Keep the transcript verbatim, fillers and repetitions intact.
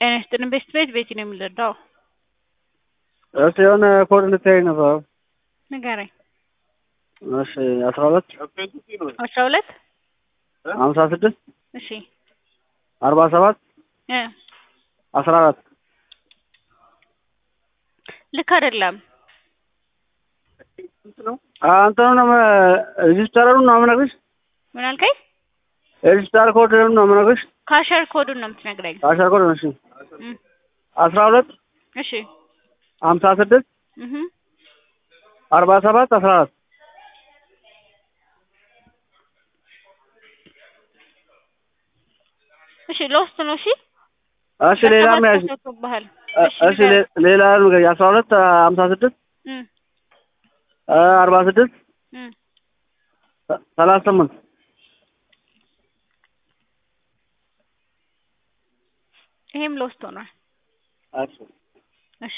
ጤና ይስጥልን ቤት ቤት ቤት ነው የምንረዳው? እሺ የሆነ ኮድ ልትሄድ ነበር። ንገረኝ። እሺ አስራ ሁለት አስራ ሁለት ሀምሳ ስድስት እሺ አርባ ሰባት እ አስራ አራት ልክ አይደለም። አንተ ነው ሬጂስተሩን ነው የምነግርሽ። ምን አልከኝ? ሬጂስተር ኮድ ነው የምነግርሽ። ካሸር ኮዱን ነው የምትነግረኝ። ካሸር ኮድ ነው። እሺ አስራ ሁለት እሺ ሀምሳ ስድስት እህ አርባ ሰባት አስራ አራት እሺ ሎስት ነው። እሺ እሺ ሌላ ያዝ። እሺ ሌላ ነው አስራ ሁለት ሀምሳ ስድስት እ አርባ ስድስት እ ሰላሳ ስምንት ይሄም ሎስት ሆኗል። እሺ